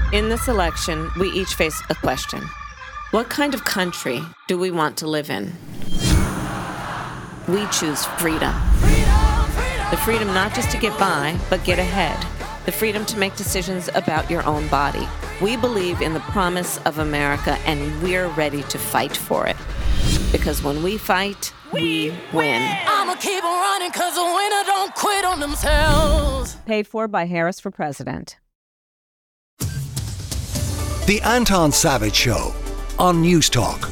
In this election, we each face a question. What kind of country do we want to live in? We choose freedom. The freedom not just to get by, but get ahead. The freedom to make decisions about your own body. We believe in the promise of America, and we're ready to fight for it. Because when we fight, we win. I'ma keep on running, cause a winner don't quit on themselves. Paid for by Harris for President. The Anton Savage Show on News Talk.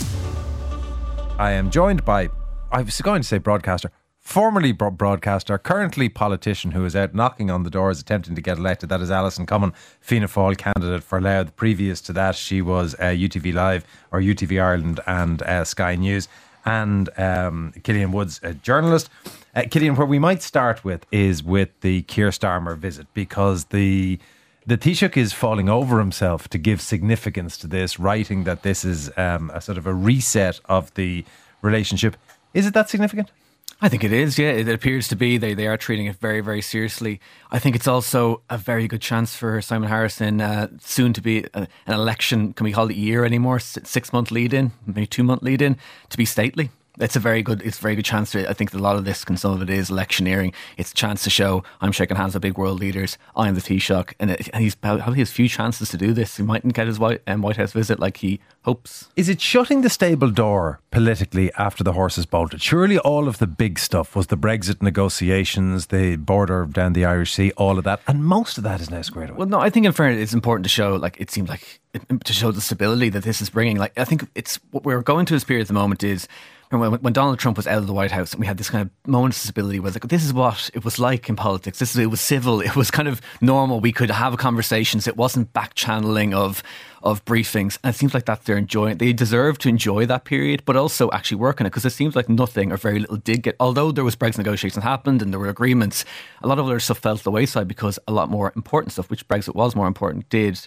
I am joined by, I was going to say broadcaster, formerly broadcaster, currently politician who is out knocking on the doors attempting to get elected. That is Alison Cummin, Fianna Fáil candidate for Louth. Previous to that, she was UTV Live or UTV Ireland and Sky News. And Killian Woods, a journalist. Killian, where we might start with is with the Keir Starmer visit, because the Taoiseach is falling over himself to give significance to this, writing that this is a sort of a reset of the relationship. Is it that significant? I think it is, yeah. It appears to be. They are treating it very, very seriously. I think it's also a very good chance for Simon Harrison soon to be an election, can we call it a year anymore? 6-month lead-in, maybe 2-month lead-in, to be stately. It's a very good chance. I think a lot of this, some of it is electioneering. It's a chance to show I'm shaking hands with big world leaders. I'm the Taoiseach, and he's probably has few chances to do this. He mightn't get his White House visit like he hopes. Is it shutting the stable door politically after the horses bolted? Surely all of the big stuff was the Brexit negotiations, the border down the Irish Sea, all of that, and most of that is now squared away. Well, no, I think in fairness it's important to show, it seems like, to show the stability that this is bringing. I think it's what we're going to this period at the moment is, when Donald Trump was out of the White House and we had this kind of moment of stability where this is what it was like in politics. It was civil. It was kind of normal. We could have conversations. It wasn't back channeling of briefings. And it seems like that they're enjoying. They deserve to enjoy that period, but also actually work on it, because it seems like nothing or very little did get, although there was Brexit negotiations happened and there were agreements, a lot of other stuff fell to the wayside because a lot more important stuff, which Brexit was more important,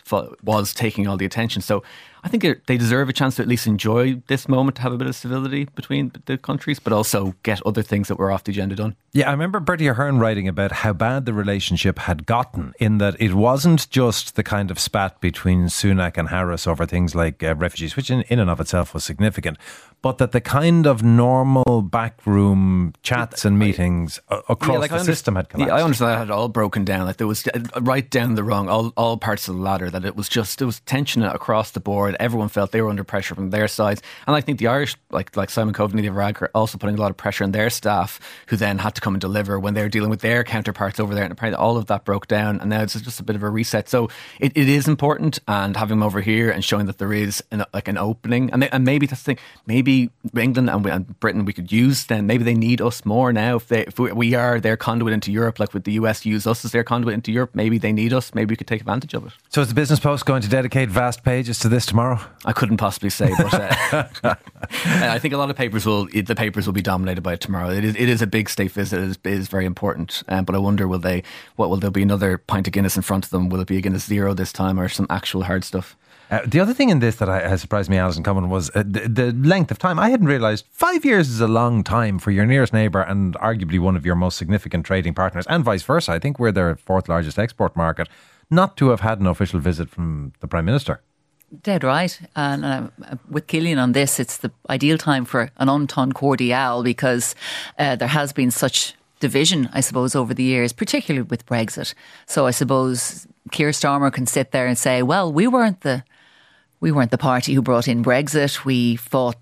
was taking all the attention. So I think they deserve a chance to at least enjoy this moment, to have a bit of civility between the countries, but also get other things that were off the agenda done. Yeah, I remember Bertie Ahern writing about how bad the relationship had gotten, in that it wasn't just the kind of spat between Sunak and Harris over things like refugees, which in and of itself was significant, but that the kind of normal backroom chats and meetings across the system had collapsed. Yeah, I understand that had all broken down. There was right down the wrong, all parts of the ladder, that it was tension across the board. Everyone felt they were under pressure from their sides. And I think the Irish, like Simon Coveney, the Varadkar, also putting a lot of pressure on their staff, who then had to come and deliver when they were dealing with their counterparts over there. And apparently all of that broke down. And now it's just a bit of a reset. So it is important, and having them over here and showing that there is an opening. And maybe that's the thing. Maybe England and Britain, we could use them. Maybe they need us more now. If we are their conduit into Europe, like with the US use us as their conduit into Europe, maybe they need us. Maybe we could take advantage of it. So is the Business Post going to dedicate vast pages to this tomorrow? I couldn't possibly say, but I think a lot of papers will be dominated by it tomorrow. It is a big state visit. It is very important. But I wonder, will there be another pint of Guinness in front of them? Will it be a Guinness Zero this time, or some actual hard stuff? The other thing in this that has surprised me, Alison Cummin, was the length of time. I hadn't realised 5 years is a long time for your nearest neighbour and arguably one of your most significant trading partners, and vice versa. I think we're their fourth largest export market, not to have had an official visit from the Prime Minister. Dead right. And with Killian on this, it's the ideal time for an entente cordiale, because there has been such division, I suppose, over the years, particularly with Brexit. So I suppose Keir Starmer can sit there and say, well, we weren't the party who brought in Brexit. We fought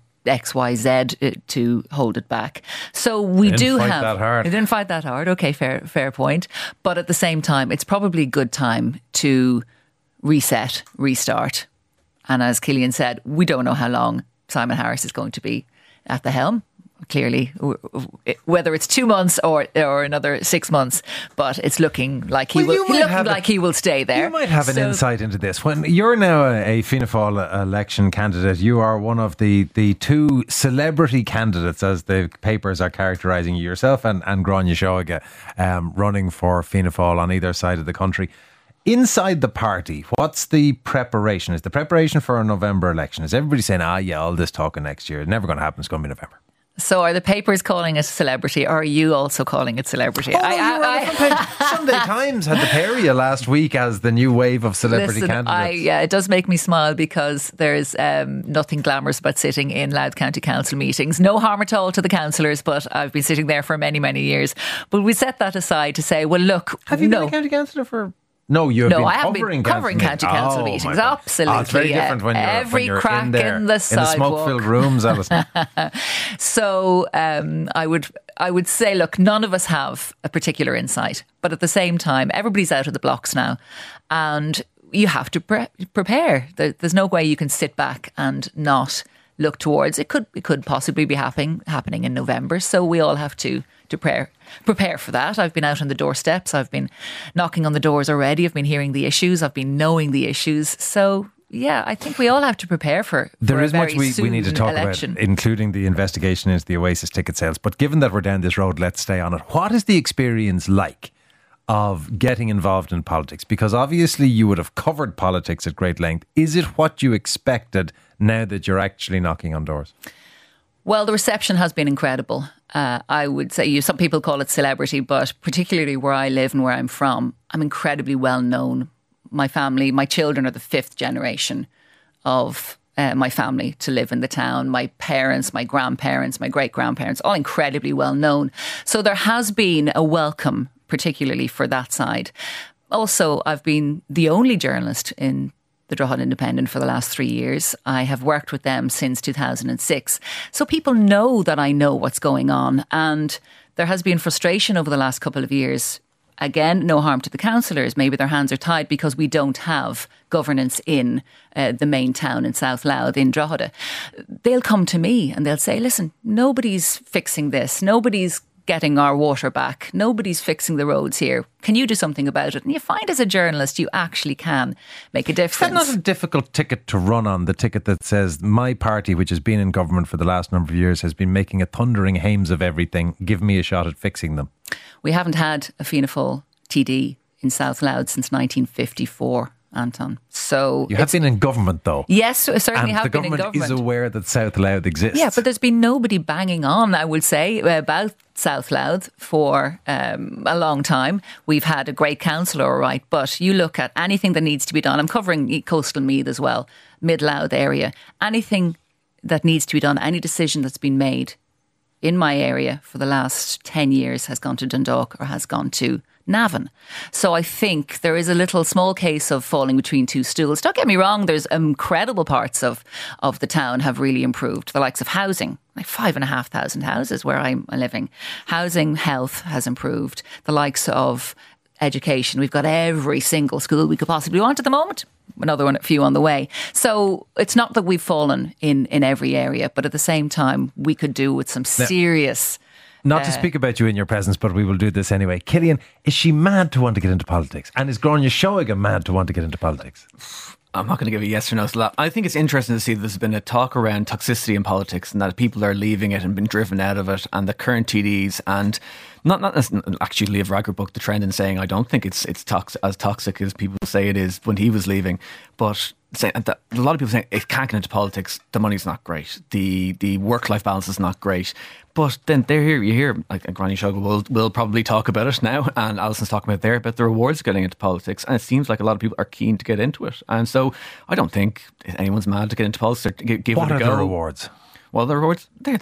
XYZ to hold it back. So we do have. It didn't fight that hard. Okay, fair point. But at the same time, it's probably a good time to reset, restart. And as Killian said, we don't know how long Simon Harris is going to be at the helm. Clearly, whether it's 2 months or another 6 months, but it's looking like he will stay there. You might have an insight into this. When you're now a Fianna Fáil election candidate, you are one of the two celebrity candidates, as the papers are characterising you, yourself and Gráinne Seoige, running for Fianna Fáil on either side of the country. Inside the party, what's the preparation? Is the preparation for a November election? Is everybody saying, all this talking next year, it's never going to happen, it's going to be November? So are the papers calling it celebrity, or are you also calling it celebrity? Sunday Times had the pair of you last week as the new wave of celebrity candidates. It does make me smile because there's nothing glamorous about sitting in Louth County Council meetings. No harm at all to the councillors, but I've been sitting there for many, many years. But we set that aside to say, well, look, have you been a county councillor for? No, I haven't been covering county council meetings. Absolutely, it's very different when you're every crack in there, in the sidewalk, in the smoke-filled rooms, Alison. So I would say, look, none of us have a particular insight, but at the same time, everybody's out of the blocks now, and you have to prepare. There's no way you can sit back and not look towards it. Could possibly be happening in November, so we all have to prepare for that. I've been out on the doorsteps. I've been knocking on the doors already. I've been hearing the issues. I've been knowing the issues. So yeah, I think we all have to prepare for there a is very much we need to talk election. about, including the investigation into the Oasis ticket sales. But given that we're down this road, let's stay on it. What is the experience like of getting involved in politics? Because obviously you would have covered politics at great length. Is it what you expected now that you're actually knocking on doors? Well, the reception has been incredible. I would say some people call it celebrity, but particularly where I live and where I'm from, I'm incredibly well known. My family, my children are the 5th generation of my family to live in the town. My parents, my grandparents, my great-grandparents, all incredibly well known. So there has been a welcome, particularly for that side. Also, I've been the only journalist in the Drogheda Independent for the last 3 years. I have worked with them since 2006. So people know that I know what's going on. And there has been frustration over the last couple of years. Again, no harm to the councillors. Maybe their hands are tied because we don't have governance in the main town in South Louth, in Drogheda. They'll come to me and they'll say, listen, nobody's fixing this. Nobody's getting our water back. Nobody's fixing the roads here. Can you do something about it? And you find as a journalist you actually can make a difference. Is that not a difficult ticket to run on? The ticket that says my party, which has been in government for the last number of years, has been making a thundering hames of everything. Give me a shot at fixing them. We haven't had a Fianna Fáil TD in South Louth since 1954. Anton. So you have been in government though. Yes, I certainly have been in government. The government is aware that South Louth exists. Yeah, but there's been nobody banging on, I would say, about South Louth for a long time. We've had a great councillor, all right, but you look at anything that needs to be done. I'm covering coastal Meath as well, Mid-Louth area. Anything that needs to be done, any decision that's been made in my area for the last 10 years has gone to Dundalk or has gone to Navan. So I think there is a little small case of falling between two stools. Don't get me wrong, there's incredible parts of the town have really improved. The likes of housing, like 5,500 houses where I'm living. Housing, health has improved. The likes of education. We've got every single school we could possibly want at the moment. Another one, a few on the way. So it's not that we've fallen in every area, but at the same time, we could do with some serious... Not to speak about you in your presence, but we will do this anyway. Killian, is she mad to want to get into politics? And is Gráinne Seoige mad to want to get into politics? I'm not going to give a yes or no to that. I think it's interesting to see that there's been a talk around toxicity in politics and that people are leaving it and been driven out of it, and the current TDs and not actually Leo Varadkar booked the trend in saying I don't think it's as toxic as people say it is when he was leaving, but a lot of people saying it can't get into politics, the money's not great, the work-life balance is not great. But then you hear like Gráinne Seoige will probably talk about it now, and Alison's talking about the rewards of getting into politics, and it seems like a lot of people are keen to get into it. And so I don't think anyone's mad to get into politics or give it a go. What are the rewards? Well, the rewards, they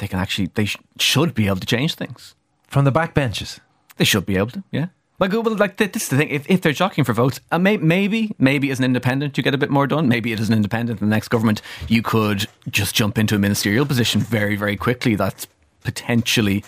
should be able to change things. From the backbenches? They should be able to, yeah. This is the thing, if they're jockeying for votes, maybe as an independent you get a bit more done. Maybe it is an independent in the next government you could just jump into a ministerial position very, very quickly. That's potentially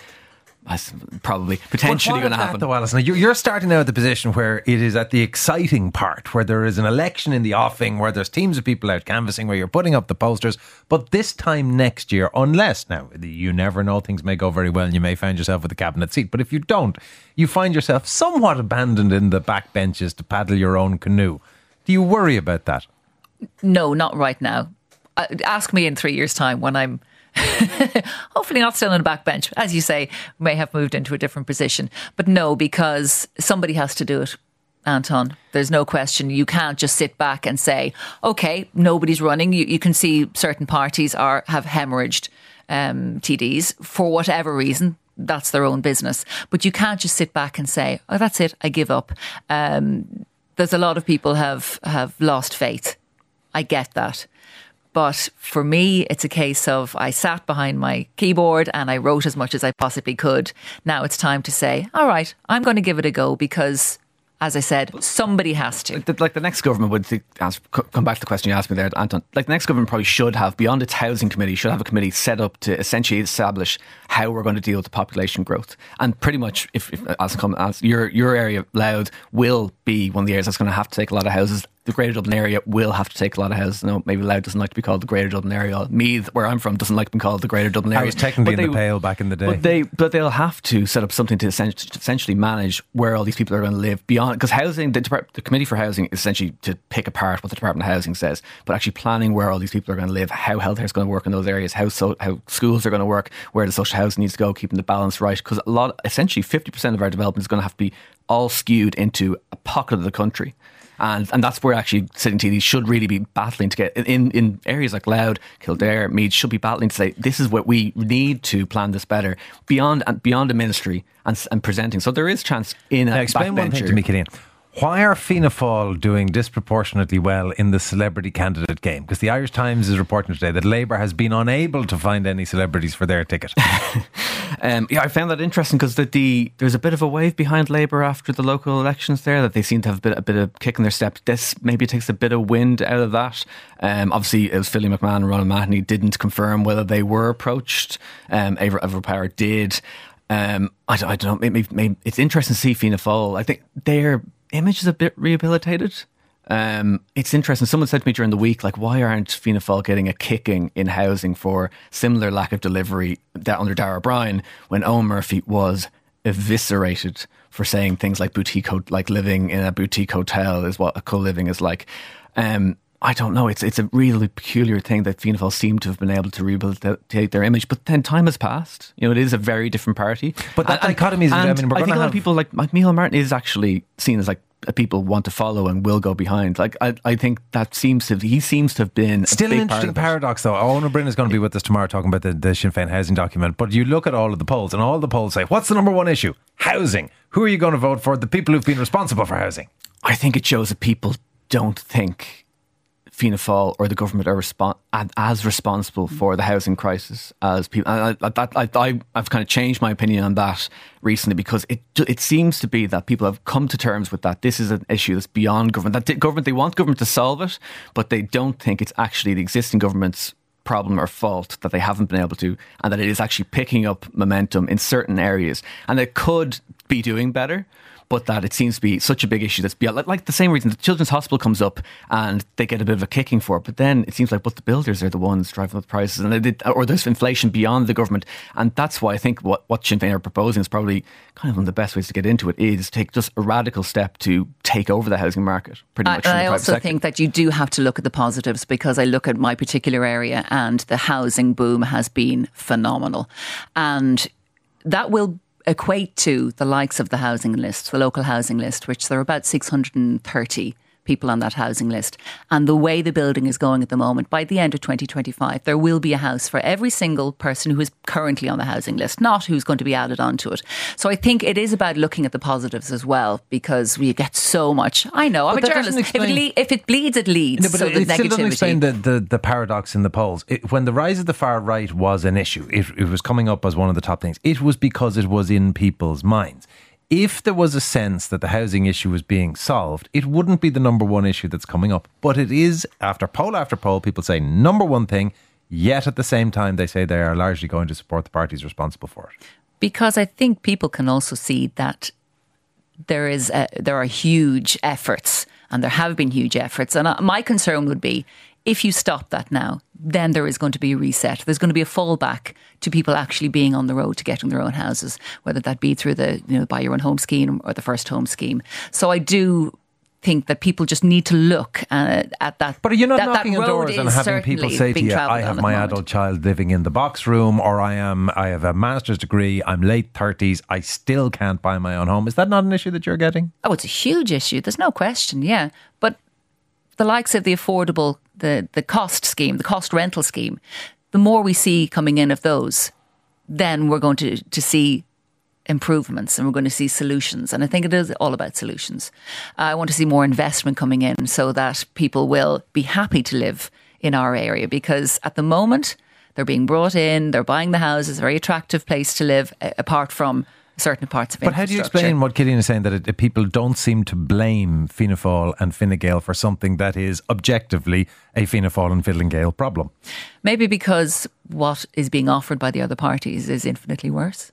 going to happen. Though, Alison, you're starting now at the position where it is at the exciting part, where there is an election in the offing, where there's teams of people out canvassing, where you're putting up the posters. But this time next year, unless now you never know, things may go very well and you may find yourself with a cabinet seat, but if you don't, you find yourself somewhat abandoned in the backbenches to paddle your own canoe. Do you worry about that? No, not right now. Ask me in 3 years' time when I'm hopefully not still on the backbench. As you say, may have moved into a different position. But no, because somebody has to do it, Anton. There's no question. You can't just sit back and say, okay, nobody's running. You can see certain parties have hemorrhaged TDs for whatever reason. That's their own business. But you can't just sit back and say, oh, that's it, I give up. There's a lot of people have lost faith. I get that. But for me, it's a case of I sat behind my keyboard and I wrote as much as I possibly could. Now it's time to say, all right, I'm going to give it a go because, as I said, somebody has to. Like the next government would come back to the question you asked me there, Anton. Like the next government probably should have, beyond its housing committee, should have a committee set up to essentially establish how we're going to deal with the population growth. And pretty much, if as your area, Louth, will be one of the areas that's going to have to take a lot of houses. The Greater Dublin area will have to take a lot of houses. No, maybe Louth doesn't like to be called the Greater Dublin area. Meath, where I'm from, doesn't like to be called the Greater Dublin area. I was technically in the Pale back in the day. But they'll have to set up something to essentially manage where all these people are going to live beyond. Because housing, the Committee for Housing is essentially to pick apart what the Department of Housing says, but actually planning where all these people are going to live, how healthcare is going to work in those areas, how schools are going to work, where the social housing needs to go, keeping the balance right. Because essentially 50% of our development is going to have to be all skewed into a pocket of the country. And that's where actually sitting TDs should really be battling to get in areas like Louth, Kildare, Meath should be battling to say this is what we need to plan this better beyond a ministry and presenting. So there is chance in a explain one thing to me, Killian. Why are Fianna Fáil doing disproportionately well in the celebrity candidate game? Because the Irish Times is reporting today that Labour has been unable to find any celebrities for their ticket. I found that interesting because there's a bit of a wave behind Labour after the local elections there, that they seem to have a bit of kick in their step. This maybe takes a bit of wind out of that. Obviously, it was Philly McMahon and Ronan Mahoney didn't confirm whether they were approached. Evo Power did. I don't know. Maybe it's interesting to see Fianna Fáil. I think their image is a bit rehabilitated. It's interesting. Someone said to me during the week, like, why aren't Fianna Fáil getting a kicking in housing for similar lack of delivery that under Darragh O'Brien when Owen Murphy was eviscerated for saying things like like living in a boutique hotel is what a co-living is like. I don't know. It's a really peculiar thing that Fianna Fáil seem to have been able to rehabilitate their image, but then time has passed. You know, it is a very different party. But that dichotomy is. I think a lot of people like Micheál Martin is actually seen as like people want to follow and will go behind. Like I think he seems to have been still an interesting paradox though. Owen O'Brien is going to be with us tomorrow talking about the Sinn Féin housing document, but you look at all of the polls and all the polls say, what's the number one issue? Housing. Who are you going to vote for? The people who've been responsible for housing. I think it shows that people don't think Fianna Fáil or the government are as responsible for the housing crisis as people. I've kind of changed my opinion on that recently because it seems to be that people have come to terms with that. This is an issue that's beyond government. They want government to solve it, but they don't think it's actually the existing government's problem or fault that they haven't been able to, and that it is actually picking up momentum in certain areas, and it could be doing better. But that it seems to be such a big issue that's beyond, like the same reason the Children's Hospital comes up and they get a bit of a kicking for it. But then it seems like the builders are the ones driving up the prices, or there's inflation beyond the government. And that's why I think what Sinn Féin are proposing is probably kind of one of the best ways to get into it, is take just a radical step to take over the housing market pretty much. I also think that you do have to look at the positives, because I look at my particular area and the housing boom has been phenomenal. And that will equate to the likes of the housing list, the local housing list, which there are about 630 people on that housing list. And the way the building is going at the moment, by the end of 2025, there will be a house for every single person who is currently on the housing list, not who's going to be added onto it. So I think it is about looking at the positives as well, because we get so much. I know, I'm a journalist. If it bleeds, it leads. No, but so it still doesn't explain the paradox in the polls. When the rise of the far right was an issue, it was coming up as one of the top things. It was because it was in people's minds. If there was a sense that the housing issue was being solved, it wouldn't be the number one issue that's coming up. But it is, after poll, people say number one thing, yet at the same time they say they are largely going to support the parties responsible for it. Because I think people can also see that there are huge efforts, and there have been huge efforts. And my concern would be, if you stop that now, then there is going to be a reset. There's going to be a fallback to people actually being on the road to getting their own houses, whether that be through the Buy Your Own Home scheme or the First Home scheme. So I do think that people just need to look at that. But are you not knocking on doors and having people say to you, I have my adult child living in the box room, or I have a master's degree, I'm late 30s, I still can't buy my own home? Is that not an issue that you're getting? Oh, it's a huge issue. There's no question, yeah. But the likes of the affordable, the cost scheme, the cost rental scheme, the more we see coming in of those, then we're going to see improvements and we're going to see solutions. And I think it is all about solutions. I want to see more investment coming in so that people will be happy to live in our area, because at the moment they're being brought in, they're buying the houses, a very attractive place to live, apart from certain parts of But how do you explain what Killian is saying, that people don't seem to blame Fianna Fáil and Fine Gael for something that is objectively a Fianna Fáil and Fine Gael problem? Maybe because what is being offered by the other parties is infinitely worse,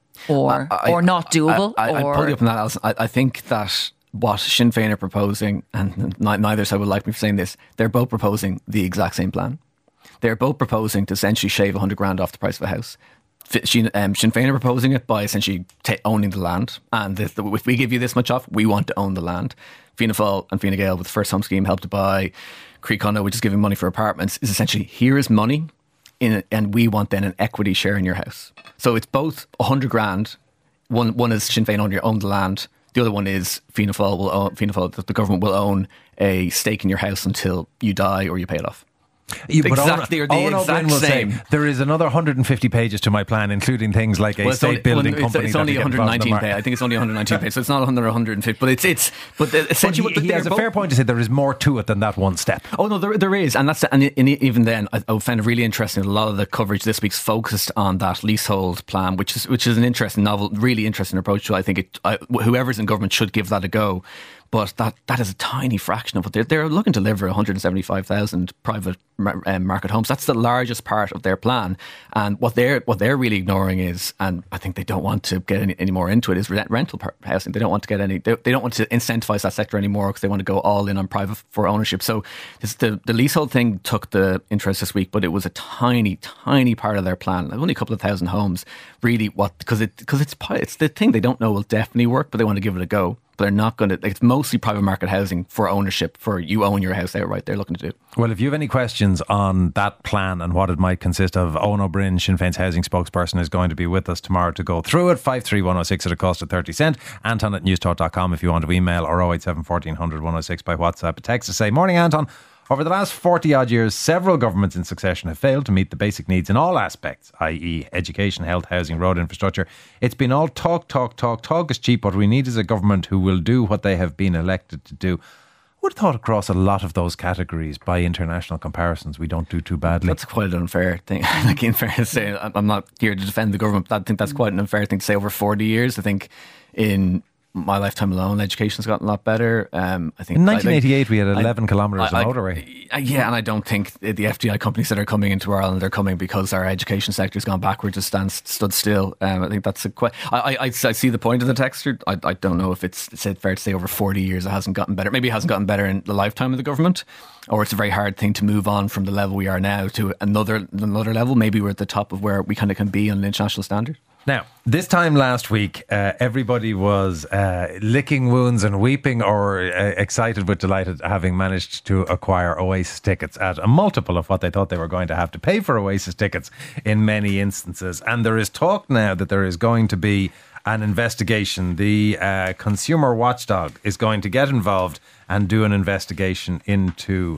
or not doable. I pull you up on that, Alison. I think that what Sinn Féin are proposing, and neither side would like me for saying this, they're both proposing the exact same plan. They're both proposing to essentially shave 100 grand off the price of a house. Sinn Féin are proposing it by essentially owning the land, and if we give you this much off, we want to own the land. Fianna Fáil and Fine Gael with the First Home Scheme, Help to Buy, Croí Connor, which is giving money for apartments, is essentially, here is money in it, and we want then an equity share in your house. So it's both 100 grand. One is Sinn Féin own the land. The other one is Fianna Fáil, the government will own a stake in your house until you die or you pay it off. Exactly, the exact same. There is another 150 pages to my plan, including things like a state building company. It's only 119 pages. I think it's only 119 pages, so it's not 150. But essentially, he has a fair point to say there is more to it than that one step. Oh no, there is, and even then, I found it really interesting. A lot of the coverage this week's focused on that leasehold plan, which is an interesting, novel, really interesting approach to it. I think whoever's in government should give that a go. But that is a tiny fraction of what they're looking to deliver 175,000 private market homes. That's the largest part of their plan. And what they're really ignoring is, and I think they don't want to get any more into it, is rental housing. They don't want to get any. They don't want to incentivise that sector anymore because they want to go all in on private for ownership. So the leasehold thing took the interest this week, but it was a tiny part of their plan. Only a couple of thousand homes, really. Because it's the thing they don't know will definitely work, but they want to give it a go. But they're not going to. It's mostly private market housing for ownership, for you own your house outright. They're looking to do. Well, if you have any questions on that plan and what it might consist of, Owen O'Brien, Sinn Féin's housing spokesperson, is going to be with us tomorrow to go through it. 53106 at a cost of 30 cents. Anton at newstalk.com if you want to email, or 087 1400 106 by WhatsApp. A text to say, morning Anton. Over the last 40 odd years, several governments in succession have failed to meet the basic needs in all aspects, i.e. education, health, housing, road infrastructure. It's been all talk. Talk is cheap. What we need is a government who will do what they have been elected to do. I would have thought across a lot of those categories, by international comparisons, we don't do too badly. That's quite an unfair thing. Like, in fairness, say, I'm not here to defend the government, but I think that's quite an unfair thing to say. Over 40 years, I think in my lifetime alone, education's gotten a lot better. I think in 1988 we had 11 kilometres of motorway. Yeah, and I don't think the FDI companies that are coming into Ireland are coming because our education sector has gone backwards, just stood still. I think that's I see the point of the texter. I don't know if it's fair to say over 40 years it hasn't gotten better. Maybe it hasn't gotten better in the lifetime of the government, or it's a very hard thing to move on from the level we are now to another level. Maybe we're at the top of where we kind of can be on an international standard. Now, this time last week, everybody was licking wounds and weeping, or excited with delight at having managed to acquire Oasis tickets at a multiple of what they thought they were going to have to pay for Oasis tickets in many instances. And there is talk now that there is going to be an investigation. The consumer watchdog is going to get involved and do an investigation into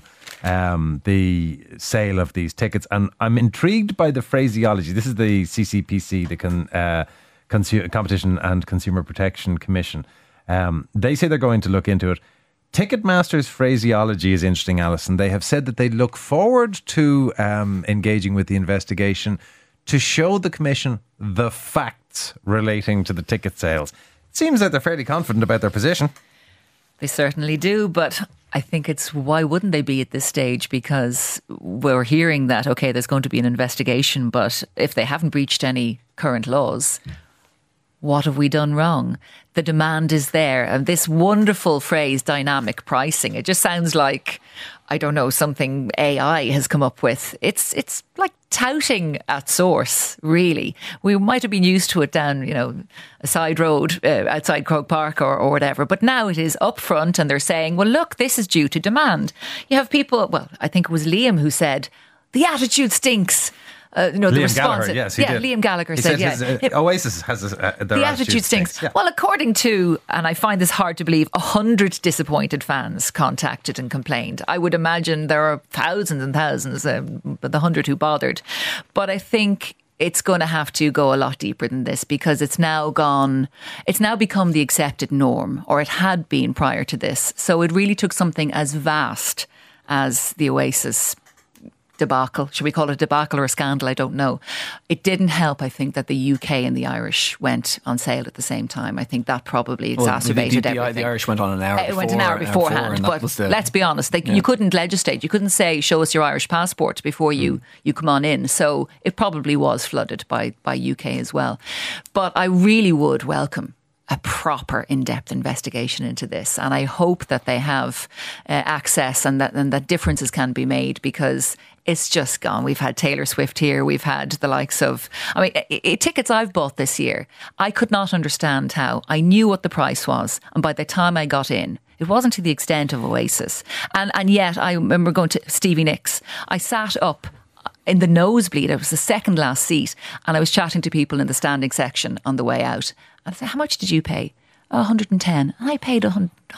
the sale of these tickets, and I'm intrigued by the phraseology. This is the CCPC, the Competition and Consumer Protection Commission. They say they're going to look into it. Ticketmaster's phraseology is interesting, Alison. They have said that they look forward to engaging with the investigation to show the Commission the facts relating to the ticket sales. It seems that they're fairly confident about their position. They certainly do, but I think it's, why wouldn't they be at this stage? Because we're hearing that, okay, there's going to be an investigation, but if they haven't breached any current laws, what have we done wrong? The demand is there. And this wonderful phrase, dynamic pricing, it just sounds like, I don't know, something AI has come up with. It's like touting at source, really. We might have been used to it down, a side road outside Croke Park or whatever. But now it is up front and they're saying, well, look, this is due to demand. You have people, well, I think it was Liam who said, the attitude stinks. the Liam response. Gallagher, yes, he did. Liam Gallagher He said, his, Oasis has the attitude stinks. Yeah. Well, according to, and I find this hard to believe, 100 disappointed fans contacted and complained. I would imagine there are thousands and thousands, but the 100 who bothered. But I think it's going to have to go a lot deeper than this, because it's now become the accepted norm, or it had been prior to this. So it really took something as vast as the Oasis debacle. Should we call it a debacle or a scandal? I don't know. It didn't help, I think, that the UK and the Irish went on sale at the same time. I think that probably exacerbated everything. The Irish went on an hour before. It went an hour beforehand. But let's be honest, you couldn't legislate. You couldn't say, show us your Irish passport before you come on in. So it probably was flooded by UK as well. But I really would welcome a proper in-depth investigation into this, and I hope that they have access and that differences can be made, because it's just gone. We've had Taylor Swift here, we've had the likes of, tickets I've bought this year, I could not understand how. I knew what the price was, and by the time I got in, it wasn't to the extent of Oasis, and yet I remember going to Stevie Nicks. I sat up in the nosebleed. It was the second last seat, and I was chatting to people in the standing section on the way out. And I said, how much did you pay? 110. And I paid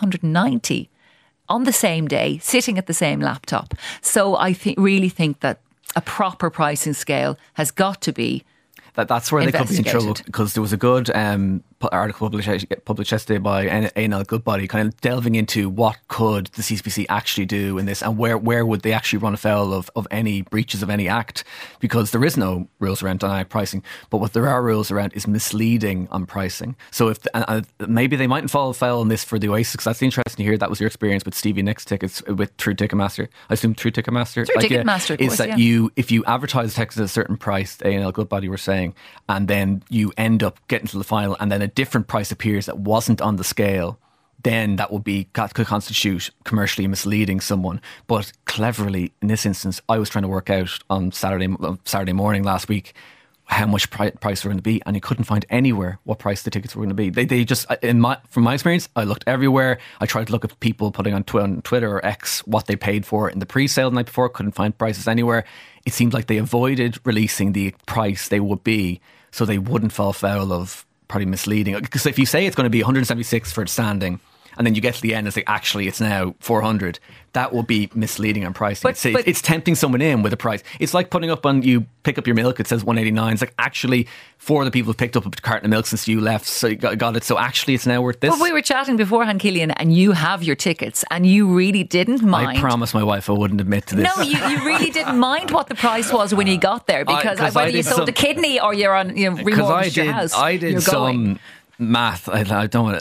190 on the same day, sitting at the same laptop. So I really think that a proper pricing scale has got to be That's where they could be in trouble, because there was a good article published yesterday by A&L Goodbody, kind of delving into what could the CCPC actually do in this, and where would they actually run afoul of any breaches of any act, because there is no rules around dynamic pricing, but what there are rules around is misleading on pricing. So if maybe they mightn't fall foul on this for the Oasis, because that's interesting to hear. That was your experience with Stevie Nicks tickets through Ticketmaster. I assume through Ticketmaster. Ticketmaster, of course, is that if you advertise tickets at a certain price, A&L Goodbody were saying, and then you end up getting to the final, and then a different price appears that wasn't on the scale, then that could constitute commercially misleading someone. But cleverly, in this instance, I was trying to work out on Saturday morning last week how much price were going to be, and you couldn't find anywhere what price the tickets were going to be. They just, from my experience, I looked everywhere. I tried to look at people putting on Twitter or X what they paid for in the pre-sale the night before. Couldn't find prices anywhere. It seemed like they avoided releasing the price they would be, so they wouldn't fall foul of probably misleading. Because if you say it's going to be 176 for standing, and then you get to the end and say, actually, it's now 400, that will be misleading on pricing. It's tempting someone in with a price. It's like putting up you pick up your milk, it says 189. It's like, actually, 4 of the people have picked up a carton of milk since you left, so you got it. So actually, it's now worth this. Well, we were chatting beforehand, Cillian, and you have your tickets, and you really didn't mind. I promised my wife I wouldn't admit to this. No, you really didn't mind what the price was when you got there, because whether you sold a kidney or you're on remortgaged your house. I did some math. I don't want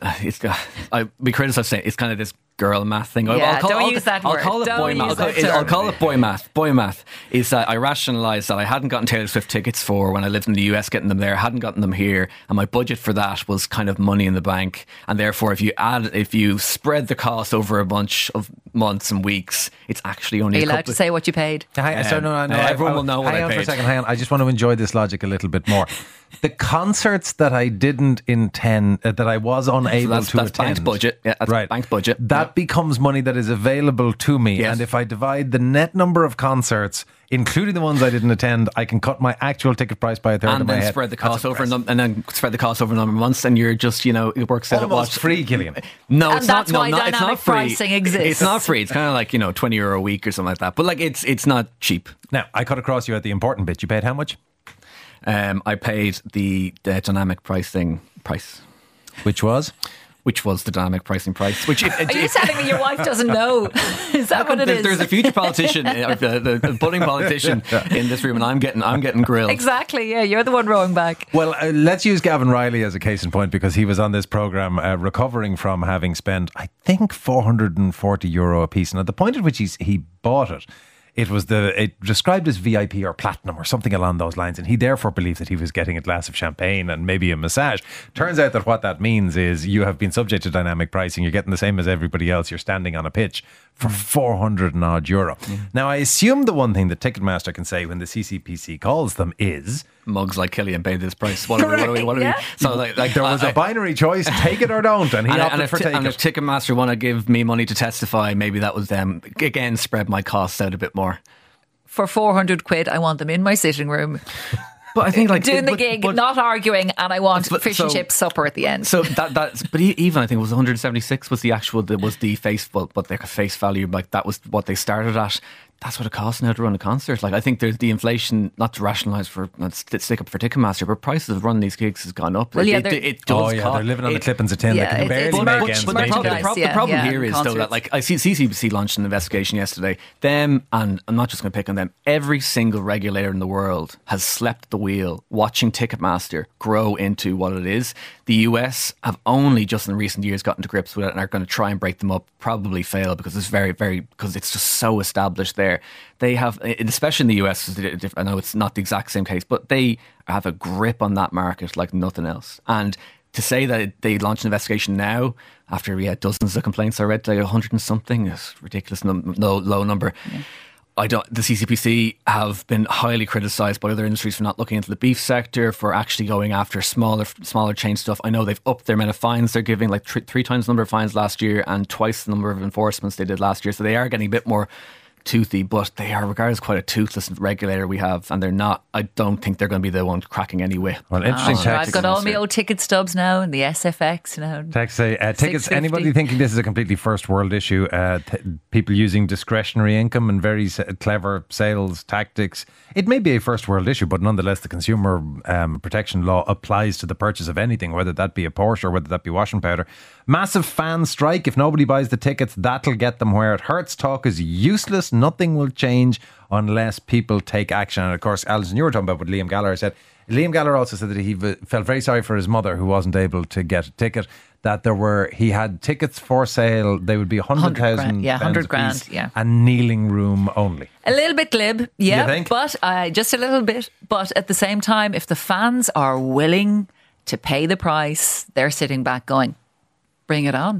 to. We criticise saying it's kind of this girl math thing. Don't use that word. I'll call it boy math. I'll call it boy math. Boy math is that I rationalised that I hadn't gotten Taylor Swift tickets for when I lived in the US, getting them there, hadn't gotten them here, and my budget for that was kind of money in the bank. And therefore, if you spread the cost over a bunch of months and weeks, it's actually only. Are you allowed to say what you paid? Everyone will know what I paid. Hang on for a second. Hang on. I just want to enjoy this logic a little bit more. The concerts that I didn't intend, that I was unable to attend. Bank's budget. Yeah, that's right. Bank's budget. That becomes money that is available to me. Yes. And if I divide the net number of concerts, including the ones I didn't attend, I can cut my actual ticket price by a third of my head. And then spread the cost over a number of months, and you're just, it works out at what? Almost free, Cillian. No, and it's that's not. why No, dynamic it's not free. pricing exists. It's not free. It's kind of like, €20 a week or something like that. But it's not cheap. Now, I cut across you at the important bit. You paid how much? I paid the dynamic pricing price. Which was the dynamic pricing price. Are you telling me your wife doesn't know? Is that what it is? There's a future politician, the budding politician in this room, and I'm getting grilled. Exactly, yeah, you're the one rowing back. Well, let's use Gavin Riley as a case in point, because he was on this programme recovering from having spent, I think, €440 a piece. And at the point at which he bought it, it described as VIP or platinum or something along those lines, and he therefore believed that he was getting a glass of champagne and maybe a massage. Turns out that what that means is you have been subject to dynamic pricing. You're getting the same as everybody else. You're standing on a pitch for €400 and odd. Now, I assume the one thing that Ticketmaster can say when the CCPC calls them is, mugs like Cillian paid this price. What are we? So like there was a binary choice: take it or don't, and he opted for take it. And if Ticketmaster want to give me money to testify, maybe that was them. Again, spread my costs out a bit more. for 400 quid. I want them in my sitting room. But I think like doing the gig, not arguing, and I want fish and chips supper at the end. So that's but even I think it was 176 was the actual face, but their face value, like that was what they started at. That's what it costs now to run a concert. Like I think there's the inflation, not to rationalise for stick up for Ticketmaster, but prices of running these gigs has gone up. Well, it does. They're living on the clippings of tin. They can barely make ends. But the problem here is though that like I see CCBC launched an investigation yesterday. Them, and I'm not just going to pick on them. Every single regulator in the world has slept at the wheel watching Ticketmaster grow into what it is. The US have only just in recent years gotten to grips with it and are going to try and break them up. Probably fail because it's because it's just so established there. They have, especially in the US, I know it's not the exact same case, but they have a grip on that market like nothing else. And to say that they launched an investigation now after we had dozens of complaints, I read like 100 and something, is ridiculous, low number. Yeah. The CCPC have been highly criticised by other industries for not looking into the beef sector, for actually going after smaller chain stuff. I know they've upped their amount of fines they're giving, like three times the number of fines last year and twice the number of enforcements they did last year. So they are getting a bit more toothy, but they are regarded as quite a toothless regulator we have, and they're not. I don't think they're going to be the one cracking any whip. Well, interesting text. I've got all my old ticket stubs now and the SFX now. Text say tickets. Anybody thinking this is a completely first world issue? People using discretionary income and very clever sales tactics. It may be a first world issue, but nonetheless, the consumer protection law applies to the purchase of anything, whether that be a Porsche or whether that be washing powder. Massive fan strike. If nobody buys the tickets, that'll get them where it hurts. Talk is useless. Nothing will change unless people take action. And of course, Alison, you were talking about what Liam Gallagher said. Liam Gallagher also said that he felt very sorry for his mother who wasn't able to get a ticket. That he had tickets for sale. They would be 100,000. Yeah, 100 grand. Yeah, and kneeling room only. A little bit glib, yeah, you think? But just a little bit. But at the same time, if the fans are willing to pay the price, they're sitting back going, "Bring it on."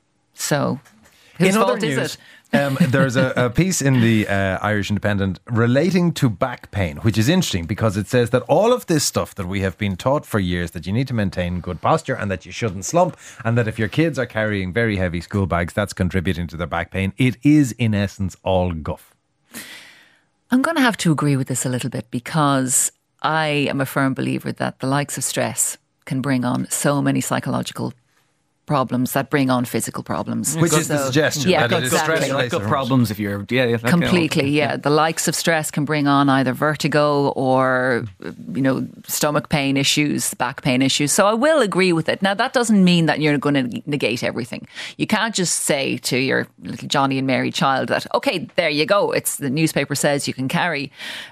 So, whose fault is it? There's a piece in the Irish Independent relating to back pain, which is interesting because it says that all of this stuff that we have been taught for years, that you need to maintain good posture and that you shouldn't slump, and that if your kids are carrying very heavy school bags, that's contributing to their back pain. It is in essence all guff. I'm going to have to agree with this a little bit because I am a firm believer that the likes of stress can bring on so many psychological problems that bring on physical problems. Which is the suggestion. Yeah, that exactly. Like gut problems if you're... Completely, yeah. The likes of stress can bring on either vertigo or, stomach pain issues, back pain issues. So I will agree with it. Now, that doesn't mean that you're going to negate everything. You can't just say to your little Johnny and Mary child that, okay, there you go. It's the newspaper says you can carry,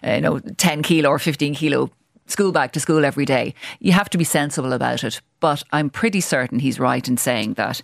10 kilo or 15 kilo school bag to school every day. You have to be sensible about it. But I'm pretty certain he's right in saying that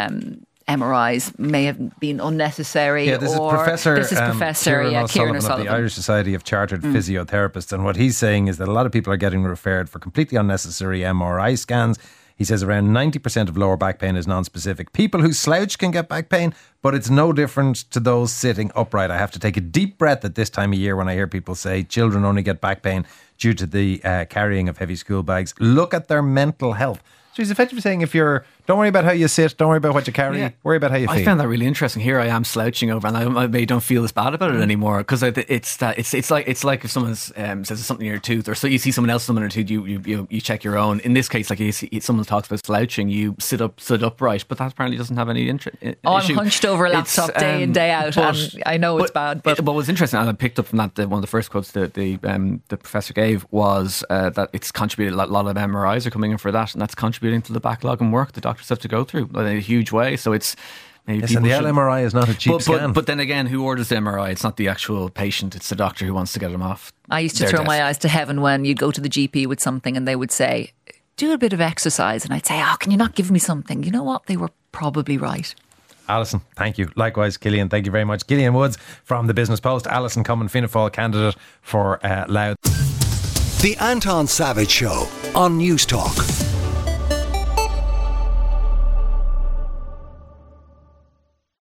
MRIs may have been unnecessary. Yeah, this is Professor Kieran O'Sullivan of the Irish Society of Chartered Physiotherapists. And what he's saying is that a lot of people are getting referred for completely unnecessary MRI scans. He says around 90% of lower back pain is non-specific. People who slouch can get back pain, but it's no different to those sitting upright. I have to take a deep breath at this time of year when I hear people say children only get back pain due to the carrying of heavy school bags. Look at their mental health. So he's effectively saying don't worry about how you sit, don't worry about what you carry, worry about how you feel. I found that really interesting. Here I am slouching over, and I maybe don't feel as bad about it anymore because it's like if someone says something in your tooth, or so you see someone else something in your tooth, you check your own. In this case, like someone talks about slouching, you sit upright, but that apparently doesn't have any interest. I'm hunched over a laptop day in day out, and I know it's bad. But what was interesting, and I picked up from that one of the first quotes that the professor gave was that it's contributed. A lot of MRIs are coming in for that, and that's contributing to the backlog and work the doctors have to go through in a huge way. So it's maybe and the LMRI is not a cheap scan. But then again, who orders the MRI? It's not the actual patient, it's the doctor who wants to get them off. I used to throw my eyes to heaven when you'd go to the GP with something and they would say, do a bit of exercise, and I'd say, can you not give me something? You know what? They were probably right. Alison, thank you. Likewise, Gillian, thank you very much. Gillian Woods from the Business Post. Alison Cummins, Fianna Fáil candidate for Louth. The Anton Savage Show on News Talk.